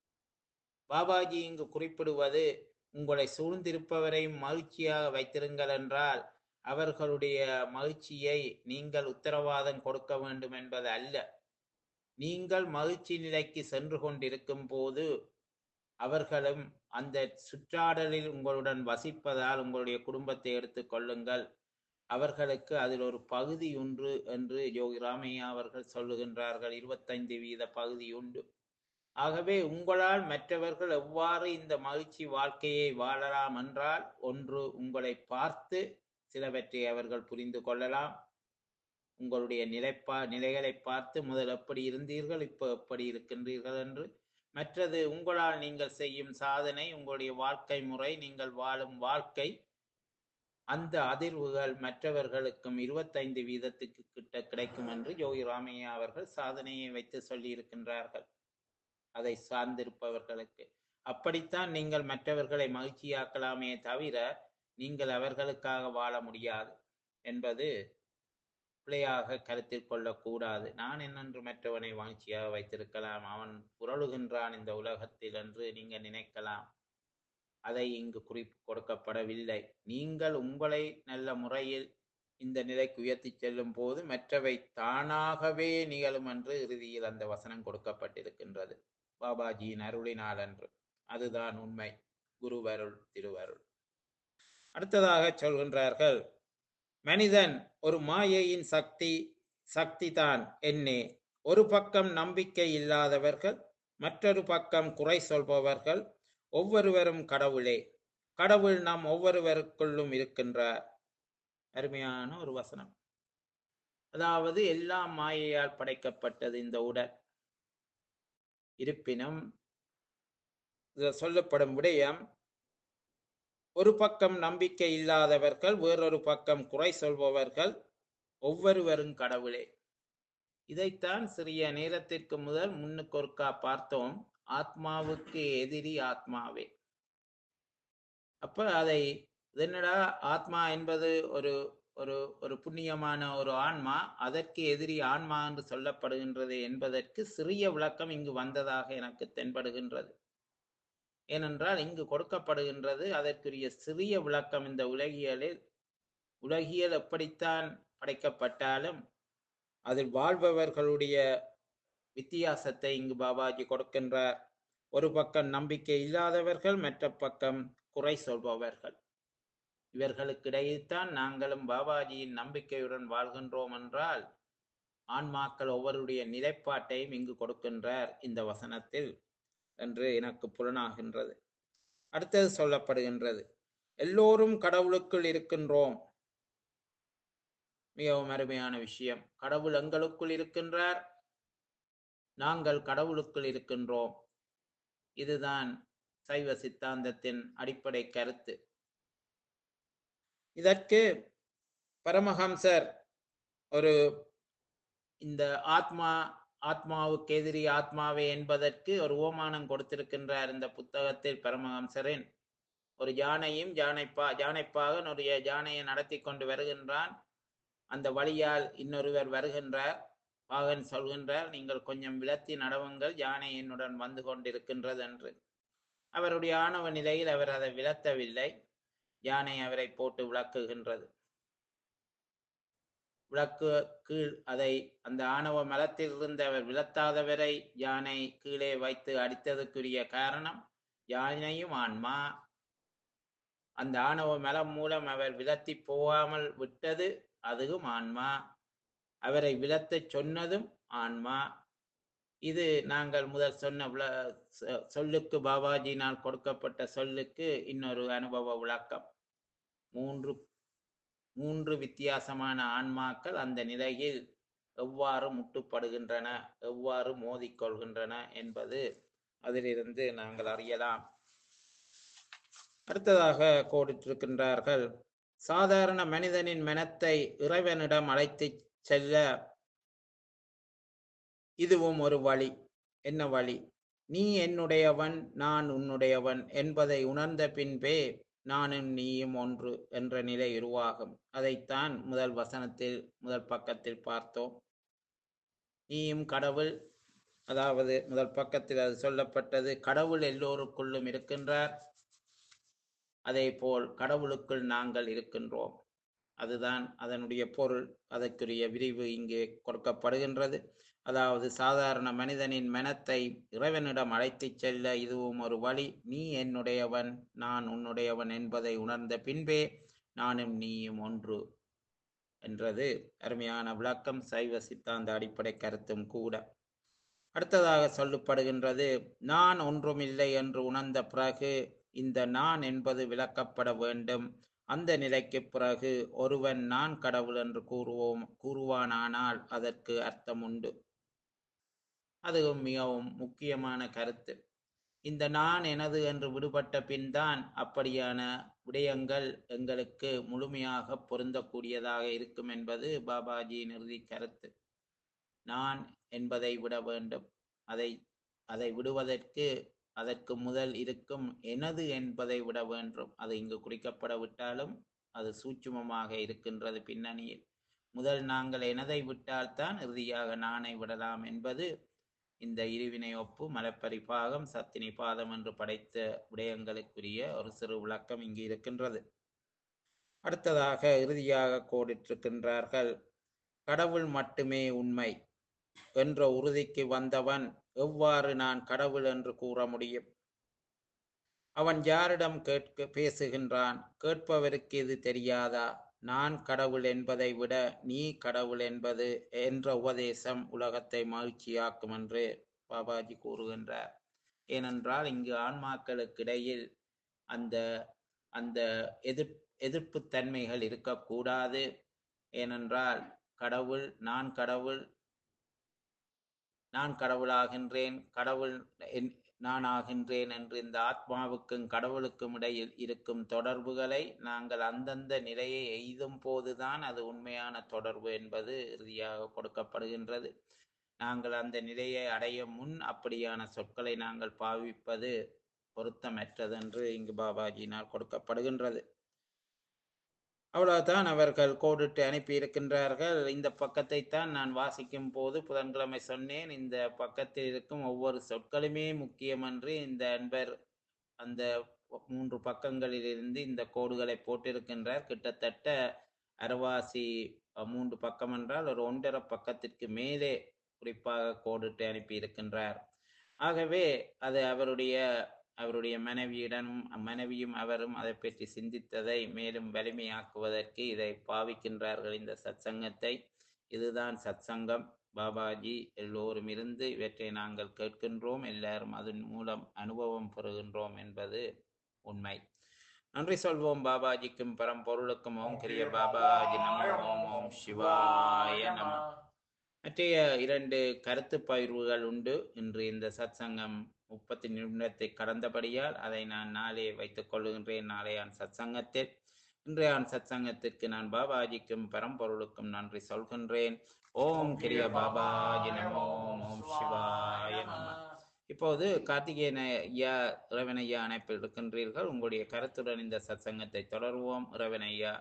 பாபாஜி இங்கு குறிப்பிடுவது, உங்களை சூழ்ந்திருப்பவரையும் மகிழ்ச்சியாக வைத்திருங்கள் என்றால் அவர்களுடைய மகிழ்ச்சியை நீங்கள் உத்தரவாதம் கொடுக்க வேண்டும் என்பது அல்ல. நீங்கள் மகிழ்ச்சி நிலைக்கு சென்று கொண்டிருக்கும் போது அவர்களும் அந்த சுற்றாடலில் உங்களுடன் வசிப்பதால் உங்களுடைய குடும்பத்தை எடுத்துக் கொள்ளுங்கள், அவர்களுக்கு அதில் ஒரு பகுதி உண்டு என்று யோகி ராமையா அவர்கள் சொல்லுகின்றார்கள். 25% பகுதி உண்டு. ஆகவே உங்களால் மற்றவர்கள் எவ்வாறு இந்த மகிழ்ச்சி வாழ்க்கையை வாழலாம் என்றால், ஒன்று, உங்களை பார்த்து சிலவற்றை அவர்கள் புரிந்து கொள்ளலாம். உங்களுடைய நிலைகளை பார்த்து முதல் எப்படி இருந்தீர்கள், இப்போ எப்படி இருக்கின்றீர்கள் என்று. மற்றது, உங்களால் நீங்கள் செய்யும் சாதனை, உங்களுடைய வாழ்க்கை முறை, நீங்கள் வாழும் வாழ்க்கை, அந்த அதிர்வுகள் மற்றவர்களுக்கும் 25% கிட்ட கிடைக்கும் என்று யோகி ராமையா அவர்கள் சாதனையை வைத்து சொல்லி இருக்கின்றார்கள். அதை சார்ந்திருப்பவர்களுக்கு அப்படித்தான் நீங்கள் மற்றவர்களை மகிழ்ச்சியாக்கலாமே தவிர நீங்கள் அவர்களுக்காக வாழ முடியாது என்பது பிழையாக கருத்தில் கொள்ளக்கூடாது. நான் என்னென்று மற்றவனை மகிழ்ச்சியாக வைத்திருக்கலாம், அவன் புரளுகின்றான் இந்த உலகத்தில் என்று நீங்க நினைக்கலாம். அதை இங்கு குறிப்பு கொடுக்கப்படவில்லை. நீங்கள் உங்களை நல்ல முறையில் இந்த நிலைக்கு உயர்த்தி செல்லும் போது மற்றவை தானாகவே நிகழும் என்று இறுதியில் அந்த வசனம் கொடுக்கப்பட்டிருக்கின்றது, பாபாஜியின் அருளினால் என்று. அதுதான் உண்மை, குருவருள், திருவருள். அடுத்ததாக சொல்கின்றார்கள், மனிதன் ஒரு மாயையின் சக்தி தான் என்னே. ஒரு பக்கம் நம்பிக்கை இல்லாதவர்கள், மற்றொரு பக்கம் குறை சொல்பவர்கள், ஒவ்வொருவரும் கடவுளே. கடவுள் நம் ஒவ்வொருவருக்குள்ளும் இருக்கின்றார். அருமையான ஒரு வசனம். அதாவது எல்லாம் மாயையால் படைக்கப்பட்டது இந்த உடல். இருப்பினும் சொல்லப்படும் விடயம், ஒரு பக்கம் நம்பிக்கை இல்லாதவர்கள், வேறொரு பக்கம் குறை சொல்பவர்கள், ஒவ்வொருவரும் கடவுளே. இதைத்தான் சிறிய நேரத்திற்கு முதல் முன்னுக்கொருக்கா பார்த்தோம். ஆத்மாவுக்கு எதிரி ஆத்மாவே. அப்ப அதை என்னடா ஆத்மா என்பது ஒரு ஒரு ஒரு புண்ணியமான ஒரு ஆன்மா, அதற்கு எதிரி ஆன்மா என்று சொல்லப்படுகின்றது என்பதற்கு சிறிய விளக்கம் இங்கு வந்ததாக எனக்கு தென்படுகின்றது. ஏனென்றால் இங்கு கொடுக்கப்படுகின்றது அதற்குரிய சிறிய விளக்கம். இந்த உலகியலில் உலகியல் எப்படித்தான் படைக்கப்பட்டாலும் அதில் வாழ்பவர்களுடைய வித்தியாசத்தை இங்கு பாபாஜி கொடுக்கின்றார். ஒரு பக்கம் நம்பிக்கை இல்லாதவர்கள், மற்ற பக்கம் குறை சொல்பவர்கள். இவர்களுக்கிடையேதான் நாங்களும் பாபாஜியின் நம்பிக்கையுடன் வாழ்கின்றோம் என்றால் ஆன்மாக்கள் ஒவ்வொருடைய நிலைப்பாட்டையும் இங்கு கொடுக்கின்றார் இந்த வசனத்தில் என்று எனக்கு புலனாகின்றது. அடுத்தது சொல்லப்படுகின்றது, எல்லோரும் கடவுளுக்குள் இருக்கின்றோம். மிகவும் அருமையான விஷயம். கடவுள் எங்களுக்குள் இருக்கின்றார், நாங்கள் கடவுளுக்குள் இருக்கின்றோம். இதுதான் சைவ சித்தாந்தத்தின் அடிப்படை கருத்து. இதற்கு பரமஹம்சர் ஒரு இந்த ஆத்மாவுக்கு எதிரி ஆத்மாவே என்பதற்கு ஒரு ஓமானம் கொடுத்திருக்கின்றார் இந்த புத்தகத்தில். பரமஹம்சரின் ஒரு யானையும் யானைப்பாகன் ஒரு யானையை நடத்தி கொண்டு வருகின்றான். அந்த வழியால் இன்னொருவர் வருகின்றார். பாகன் சொல்கின்றார், நீங்கள் கொஞ்சம் விலத்தி நடவுங்கள், யானை என்னுடன் வந்து கொண்டிருக்கின்றது என்று. அவருடைய ஆணவ நிலையில் அவர் அதை விலத்தவில்லை. யானை அவரை போட்டு விளக்குகின்றது. விளக்கு கீழ் அதை அந்த ஆணவ மலத்தில் இருந்து அவர் விலத்தாதவரை யானை கீழே வைத்து அடித்ததுக்குரிய காரணம், யானையும் ஆன்மா. அந்த ஆணவ மலம் மூலம் அவர் விலத்தி போகாமல் விட்டது, அதுவும் ஆன்மா. அவரை விலத்த சொன்னதும் ஆன்மா. இது நாங்கள் முதல் சொன்ன சொல்லுக்கு, பாபாஜினால் கொடுக்கப்பட்ட சொல்லுக்கு இன்னொரு அனுபவ விளக்கம். மூன்று வித்தியாசமான ஆன்மாக்கள் அந்த நிலையில் எவ்வாறு முட்டுப்படுகின்றன, எவ்வாறு மோதிக்கொள்கின்றன என்பது அதிலிருந்து நாங்கள் அறியலாம். அடுத்ததாக கோடிட்டிருக்கின்றார்கள், சாதாரண மனிதனின் மனத்தை இறைவனிடம் அழைத்து செல்ல இதுவும் ஒரு வழி. என்ன வழி? நீ என்னுடையவன், நான் உன்னுடையவன் என்பதை உணர்ந்த பின்பே நானும் நீயும் ஒன்று என்ற நிலை உருவாகும். அதைத்தான் முதல் வசனத்தில், முதல் பக்கத்தில் பார்த்தோம். நீயும் கடவுள், அதாவது முதல் பக்கத்தில் அது சொல்லப்பட்டது, கடவுள் எல்லோருக்குள்ளும் இருக்கின்றார், அதே போல் கடவுளுக்குள் நாங்கள் இருக்கின்றோம். அதுதான் அதனுடைய பொருள். அதற்குரிய விரிவு இங்கே கொடுக்கப்படுகின்றது. அதாவது சாதாரண மனிதனின் மனத்தை இறைவனிடம் அழைத்து செல்ல இதுவும் ஒரு வழி. நீ என்னுடையவன், நான் உன்னுடையவன் என்பதை உணர்ந்த பின்பே நானும் நீயும் ஒன்று என்றது அருமையான விளக்கம், சைவ சித்தாந்த அடிப்படை கருத்தும் கூட. அடுத்ததாக சொல்லப்படுகின்றது, நான் ஒன்றுமில்லை என்று உணர்ந்த பிறகு இந்த நான் என்பது விளக்கப்பட வேண்டும். அந்த நிலைக்கு பிறகு ஒருவன் நான் கடவுள் என்று கூறுவானானால் அதற்கு அர்த்தம் உண்டு. அதுவும் மிகவும் முக்கியமான கருத்து. இந்த நான் எனது என்று விடுபட்ட பின் தான் அப்படியான விடயங்கள் எங்களுக்கு முழுமையாக பொருந்தக்கூடியதாக இருக்கும் என்பது பாபாஜியின் இறுதி கருத்து. நான் என்பதை விட வேண்டும். அதை விடுவதற்கு அதற்கு முதல் இருக்கும் எனது என்பதை விட வேண்டும். அது இங்கு குறிக்கப்பட விட்டாலும் அது சூட்சுமமாக இருக்கின்றது பின்னணியில். முதல் நாங்கள் எனதை விட்டால்தான் இறுதியாக நானை விடலாம் என்பது இந்த இருவினை ஒப்பு, மலப்பரிபாகம், சத்தினி பாதம் என்று படைத்த விடயங்களுக்குரிய ஒரு சிறு விளக்கம் இங்கு இருக்கின்றது. அடுத்ததாக இறுதியாக கோடிட்டிருக்கின்றார்கள், கடவுள் மட்டுமே உண்மை என்ற உறுதிக்கு வந்தவன் எவ்வாறு நான் கடவுள் என்று கூற முடியும்? அவன் யாரிடம் பேசுகின்றான்? கேட்பவருக்கு இது தெரியாதா? நான் கடவுள் என்பதை விட நீ கடவுள் என்பது என்ற உபதேசம் உலகத்தை மகிழ்ச்சியாக்கும் என்று பாபாஜி கூறுகின்றார். ஏனென்றால் இங்கு ஆன்மாக்களுக்கிடையில் அந்த அந்த எதிர்ப்பு தன்மைகள் இருக்கக்கூடாது. ஏனென்றால் கடவுள், நான் கடவுளாகின்றேன், கடவுள் நான் ஆகின்றேன் என்று இந்த ஆத்மாவுக்கும் கடவுளுக்கும் இடையில் இருக்கும் தொடர்புகளை நாங்கள் அந்தந்த நிலையை எய்தும் போதுதான் அது உண்மையான தொடர்பு என்பது இறுதியாக கொடுக்கப்படுகின்றது. நாங்கள் அந்த நிலையை அடைய முன் அப்படியான சொற்களை நாங்கள் பாவிப்பது பொருத்தமற்றது என்று இங்கு பாபாஜியினால் கொடுக்கப்படுகின்றது. அவ்வளவுதான் அவர்கள் கோடிட்டு அனுப்பி இருக்கின்றார்கள். இந்த பக்கத்தை தான் நான் வாசிக்கும் போது புதன்கிழமை சொன்னேன், இந்த பக்கத்தில் இருக்கும் ஒவ்வொரு சொற்களுமே முக்கியம் என்று இந்த அன்பர் அந்த 3 பக்கங்களிலிருந்து இந்த கோடுகளை போட்டிருக்கின்றார். கிட்டத்தட்ட அரைவாசி 3 பக்கம் என்றால் ஒரு 1.5 பக்கத்திற்கு மேலே குறிப்பாக கோடிட்டு அனுப்பி இருக்கின்றார். ஆகவே அது அவருடைய மனைவியும் அவரும் அதை பற்றி சிந்தித்ததை மேலும் வலிமையாக்குவதற்கு இதை பாவிக்கின்றார்கள், இந்த சத்சங்கத்தை. இதுதான் சத்சங்கம். பாபாஜி எல்லோரும் இருந்து இவற்றை நாங்கள் கேட்கின்றோம், எல்லாரும் அதன் மூலம் அனுபவம் பெறுகின்றோம் என்பது உண்மை. நன்றி சொல்வோம் பாபாஜிக்கும் பரம்பொருளுக்கும். ஓம் கிரிய பாபாஜி நமோ. ஓம் ஓம் சிவாய நம. மற்றைய 2 கருத்து பகிர்வுகள் உண்டு. இன்று இந்த சத்சங்கம் 30 நிமிடத்தை கடந்தபடியால் அதை நான் நாளே வைத்துக் கொள்ளுகின்றேன், நாளையான் சத்சங்கத்தில். இன்றைய சத்சங்கத்திற்கு நான் பாபாஜிக்கும் பரம்பொருளுக்கும் நன்றி சொல்கின்றேன். ஓம் கிரிய பாபாஜி நமோ. ஓம் சிவாய நம. இப்போது கார்த்திகேயன் ஐயா, இறைவன் ஐயா அணைப்பில் இருக்கின்றீர்கள். உங்களுடைய கருத்துடன் இந்த சத்சங்கத்தை தொடருவோம். இறைவன் ஐயா.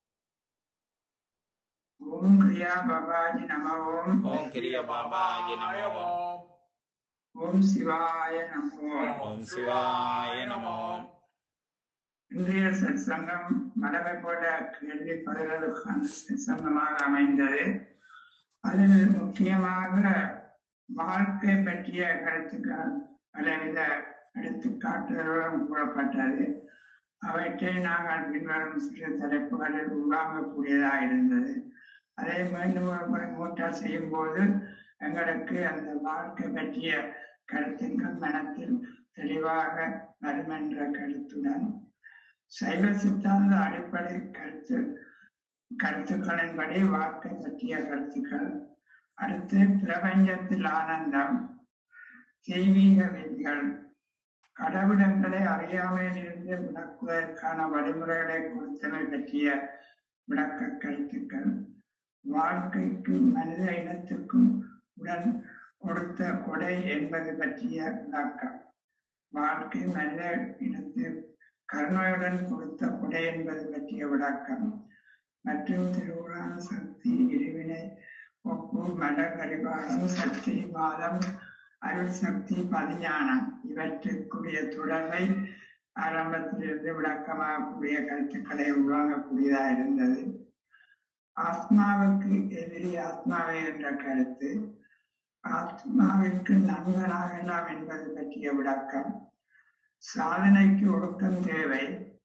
ஓம் கிரியா பாபாஜி நம. ஓம் ஓம் கிரிய பாபாஜி நமோ. ஓம் சிவாய நமோ. ஓம் சிவாய நமோ. இன்றைய சத்சங்கம் மடமை போல கேள்வி பதில்களுக்கான சத்சங்கமாக அமைந்தது. அதில் முக்கியமாக வாழ்க்கை பற்றிய கருத்துக்கள் பலவித எடுத்துக்காட்டுகளுடன் கூறப்பட்டது. அவற்றை நாங்கள் பின்வரும் சிறு தலைப்புகளில் உருவாகக்கூடியதாக இருந்தது. அதை மீண்டும் ஒரு முறை மூட்டால் செய்யும் போது எங்களுக்கு அந்த வாழ்க்கை பற்றிய கருத்துக்கள் மனத்தில் தெளிவாக வரும் என்ற கருத்துடன் சைவ சித்தாந்த அடிப்படை கருத்துக்களின்படி வாழ்க்கை பற்றிய கருத்துக்கள், அடுத்து பிரபஞ்சத்தில் ஆனந்தம், தெய்வீக விதிகள், கடவுளங்களை அறியாமையில் இருந்து விளக்குவதற்கான வழிமுறைகளை கொடுத்தமை பற்றிய விளக்க கருத்துக்கள், வாழ்க்கைக்கு மனித இனத்துக்கும் உடன் கொடுத்த கொடை என்பது பற்றிய விளக்கம், வாழ்க்கை மனித இனத்து கருணையுடன் கொடுத்த கொடை என்பது பற்றிய விளக்கம், மற்றும் திருவுரான சக்தி, இருவினை ஒப்பு, மட பரிபாலம், சக்தி வாதம், அருள் சக்தி, பதிஞானம் இவற்றுக்குரிய தொடர்பை ஆரம்பத்திலிருந்து விளக்கமாகக்கூடிய கருத்துக்களை உருவாகக்கூடியதாக இருந்தது. ஆத்மாவுக்கு எதிரி ஆத்மாவே என்ற கருத்து, ஆத்மாவிற்கு நண்பனாகலாம் என்பது பற்றிய விளக்கம், சாதனைக்கு ஒழுக்கம் தேவை,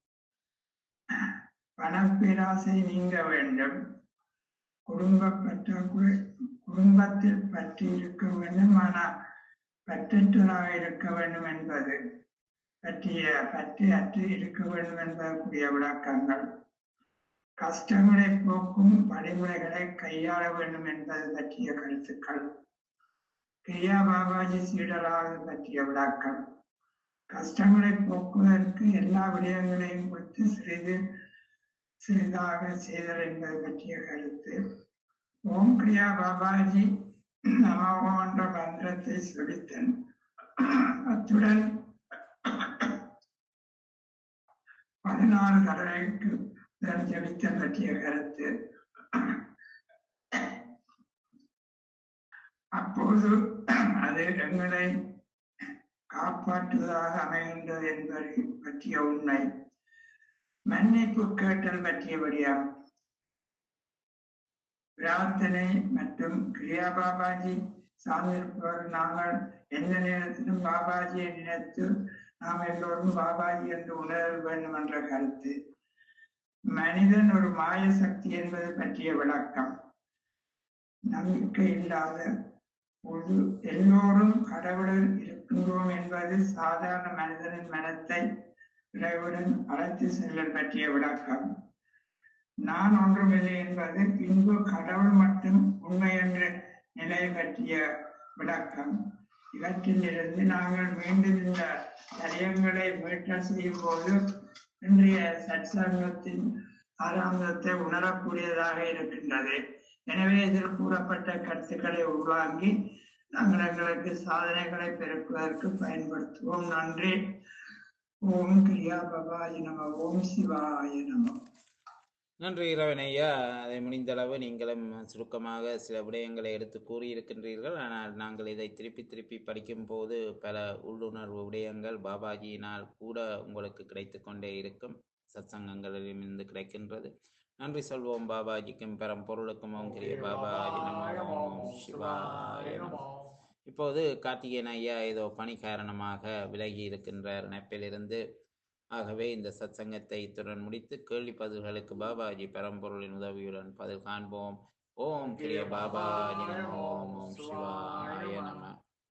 பணப்பேராசை நீங்க வேண்டும், குடும்பத்தில் பற்றி இருக்க வேண்டும் ஆனால் பற்றற்றதாக இருக்க வேண்டும் என்பது பற்றிய பற்றி அற்று இருக்க வேண்டும் என்பதற்குரிய விளக்கங்கள், கஷ்டங்களை போக்கும் வழிமுறைகளை கையாள வேண்டும் என்பது பற்றிய கருத்துக்கள், கிரியா பாபாஜி சீடராக பற்றிய விளக்கம், கஷ்டங்களை போக்குவதற்கு எல்லா விடயங்களையும் கொடுத்து சிறிதாக செய்தல் என்பது பற்றிய கருத்து, ஓம் கிரியா பாபாஜி நமோ என்ற மந்திரத்தை சொல்லித்தன், அத்துடன் 14 கடலைக்கு ஜபித்தல் பற்றிய கருத்து, அப்போது அது எங்களை காப்பாற்றுவதாக அமைகின்றது என்பதை பற்றிய உண்மை, மன்னிப்பு கேட்டல் பற்றிய விடயம், பிரார்த்தனை மற்றும் கிரியா பாபாஜி சார்ந்திருப்பவர் நாங்கள் எந்த நேரத்திலும் பாபாஜியை நினைத்து நாம் எல்லோரும் பாபாஜி என்று உணர வேண்டும் என்ற கருத்து, மனிதன் ஒரு மாய சக்தி என்பது பற்றிய விளக்கம், நம்பிக்கை இல்லாத பொது எல்லோரும் கடவுளில் இருக்கின்றோம் என்பது சாதாரண மனிதனின் மனத்தை இறைவுடன் அழைத்து செல்லல் பற்றிய விளக்கம், நான் ஒன்றுமில்லை என்பது பின்பு கடவுள் மட்டும் உண்மை என்ற நிலை பற்றிய விளக்கம், இவற்றில் இருந்து நாங்கள் மீண்டும் இந்த தரியங்களை மீட்டல் செய்யும் போது இன்றைய சத்சங்கத்தின் ஆரம்பத்தை உணரக்கூடியதாக இருக்கின்றது. எனவே இதில் கூறப்பட்ட கருத்துக்களை உள்வாங்கி நாங்கள் எங்களுக்கு சாதனைகளை பெருக்குவதற்கு பயன்படுத்துவோம். நன்றி. ஓம் கிரியா பாபாஜி நம. ஓம் சிவாய நம. நன்றி இறைவன் ஐயா. அதை முடிந்தளவு நீங்களும் சுருக்கமாக சில விடயங்களை எடுத்து கூறியிருக்கின்றீர்கள். ஆனால் நாங்கள் இதை திருப்பி திருப்பி படிக்கும் போது பல உள்ளுணர்வு விடயங்கள் பாபாஜியினால் கூட உங்களுக்கு கிடைத்து கொண்டே இருக்கும், சத்சங்கங்களிலிருந்து கிடைக்கின்றது. நன்றி சொல்வோம் பாபாஜிக்கும் பரம்பொருளுக்கும் ஓம் கிரிய பாபாஜி நமோ ஓம் சிவாய நமோ. இப்போது கார்த்திகேயன் ஐயா ஏதோ பணி காரணமாக விலகி இருக்கின்றார் இணைப்பிலிருந்து. ஆகவே இந்த சத்சங்கத்தை இத்துடன் முடித்து கேள்வி பதில்களுக்கு பாபாஜி பரம்பொருளின் உதவியுடன் பதில் காண்போம். ஓம் கிரிய பாபாஜி நமோ ஓம் சிவாய நம.